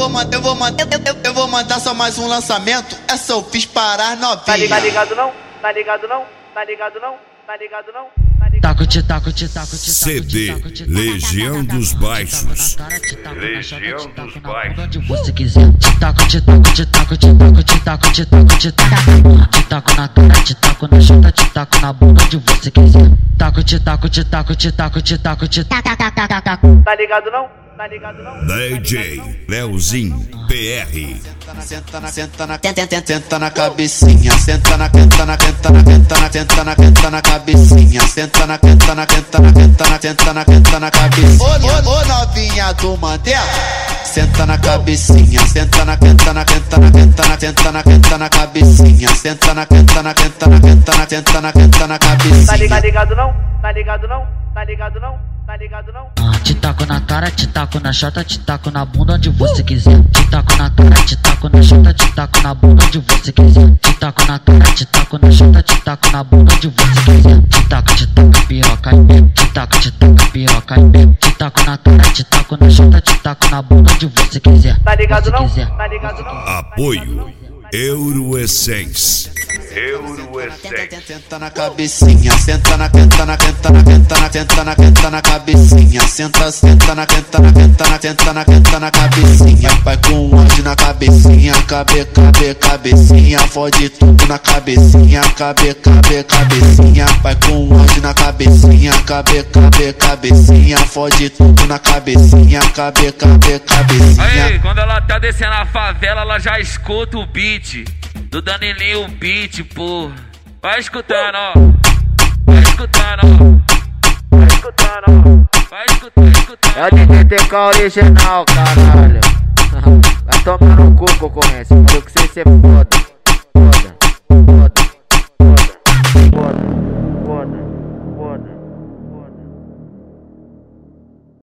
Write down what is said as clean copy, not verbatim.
eu vou mandar só mais um lançamento. Essa eu fiz parar novinha. Tá ligado não? Tá ligado não? Tá ligado não? Tá ligado não? CD Legião dos Baixos. Legião dos Baixos. Onde você quiser. Te taco na cara, te taco na chota, te taco na bunda onde você quiser. Tá ligado não? Tá ligado não? DJ Leozinho PR. Senta na cabecinha, senta na cabecinha, senta na cabecinha. Ô novinha do Mandela, senta na cabecinha, senta na cabecinha, senta na cabecinha. Tá ligado não? Tá ligado não? Tá ligado não? Tá ligado não? Te taco na cara, te taco na chota, te taco na bunda onde você quiser. Te taco na cara, te taco na chota, te taco na bunda onde você quiser. Te taco na cara, te taco na chota, te taco na bunda onde você quiser. Te taco piroca e pé. Te taco piroca e pé. Te taco na cara, te taco na chota, te taco na bunda onde você quiser. Tá ligado não? Tá ligado não? Apoio Euroessence. Senta na cabecinha, senta na cabecinha, senta na cabecinha. Vai com ódio na cabecinha, cabecinha, fode tudo na cabecinha, cabecinha. Vai com ódio na cabecinha, cabecinha, fode tudo na cabecinha, cabecinha. Aí, quando ela tá descendo a favela, ela já escuta o beat do Danilinho Beat, pô. Vai escutando, ó. Vai escutando, ó. Vai escutando, ó. Vai escutando. É o DTK original, caralho. Vai tomar no cu, concorrência. Falou que você é foda.